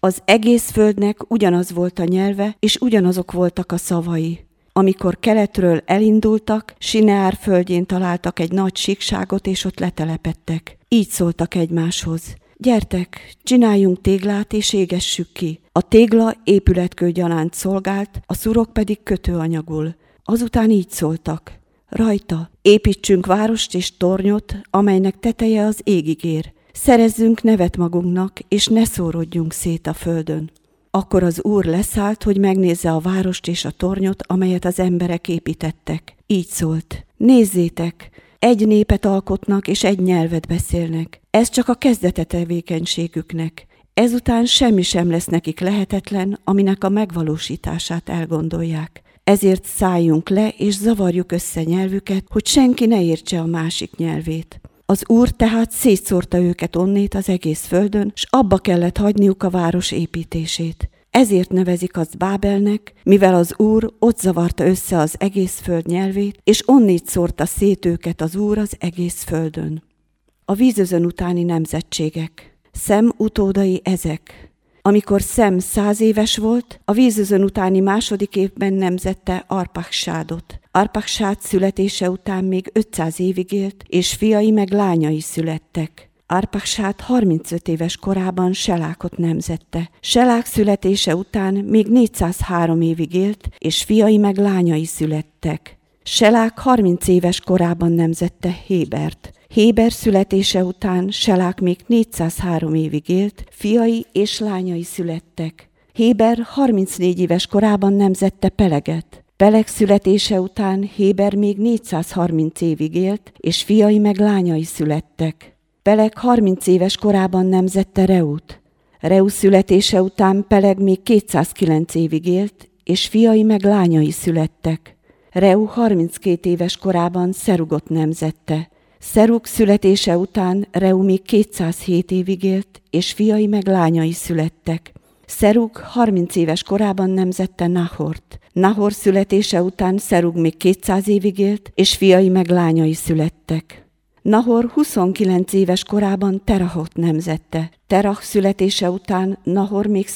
Az egész földnek ugyanaz volt a nyelve, és ugyanazok voltak a szavai. Amikor keletről elindultak, Sineár földjén találtak egy nagy síkságot, és ott letelepedtek. Így szóltak egymáshoz: gyertek, csináljunk téglát, és égessük ki. A tégla épületkő gyanánt szolgált, a szurok pedig kötőanyagul. Azután így szóltak: rajta építsünk várost és tornyot, amelynek teteje az égig ér. Szerezzünk nevet magunknak, és ne szórodjunk szét a földön. Akkor az Úr leszállt, hogy megnézze a várost és a tornyot, amelyet az emberek építettek. Így szólt: nézzétek, egy népet alkotnak, és egy nyelvet beszélnek. Ez csak a kezdete tevékenységüknek. Ezután semmi sem lesz nekik lehetetlen, aminek a megvalósítását elgondolják. Ezért szálljunk le, és zavarjuk össze nyelvüket, hogy senki ne értse a másik nyelvét. Az Úr tehát szétszórta őket onnét az egész földön, s abba kellett hagyniuk a város építését. Ezért nevezik azt Bábelnek, mivel az Úr ott zavarta össze az egész föld nyelvét, és onnét szórta szét őket az Úr az egész földön. A vízözön utáni nemzetségek. Szem utódai ezek. Amikor Szem 100 éves volt, a vízözön utáni második évben nemzette Arpaksádot. Arpaksád születése után még 500 évig élt, és fiai meg lányai születtek. Arpaksád 35 éves korában Selákot nemzette. Selák születése után még 403 évig élt, és fiai meg lányai születtek. Selák 30 éves korában nemzette Hébert. Héber születése után Selák még 403 évig élt, fiai és lányai születtek. Héber 34 éves korában nemzette Peleget. Peleg születése után Héber még 430 évig élt, és fiai meg lányai születtek. Peleg 30 éves korában nemzette Reut. Reu születése után Peleg még 209 évig élt, és fiai meg lányai születtek. Reu 32 éves korában Szerugot nemzette. Szerug születése után Reu még 207 évig élt, és fiai meg lányai születtek. Szerug 30 éves korában nemzette Nahort. Nahor születése után Szerug még 200 évig élt, és fiai meg lányai születtek. Nahor 29 éves korában Terahot nemzette. Terah születése után Nahor még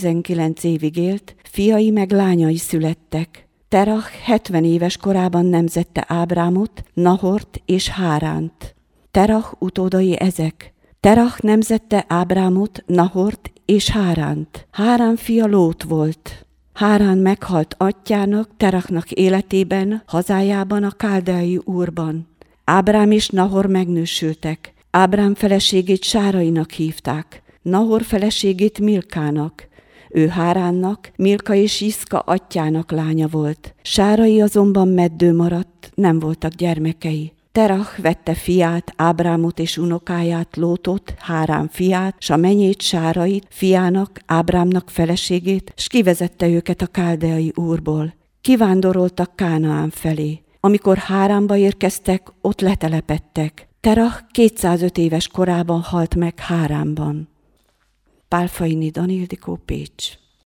119 évig élt, fiai meg lányai születtek. Terah 70 éves korában nemzette Ábrámot, Nahort és Háránt. Terah utódai ezek. Terah nemzette Ábrámot, Nahort és Háránt. Hárán fia Lót volt. Hárán meghalt atyjának, Terahnak életében, hazájában, a káldeai Úrban. Ábrám és Nahor megnősültek. Ábrám feleségét Sárainak hívták, Nahor feleségét Milkának. Ő Háránnak, Milka és Iszka atyjának lánya volt. Sárai azonban meddő maradt, nem voltak gyermekei. Terah vette fiát, Ábrámot és unokáját, Lótot, Hárán fiát, s a menyét Sárait, fiának, Ábrámnak feleségét, s kivezette őket a káldeai Úrból. Kivándoroltak Kánaán felé. Amikor Háránba érkeztek, ott letelepedtek. Terah 205 éves korában halt meg Háránban. Pál Faini Dani Ildikó, Pécs.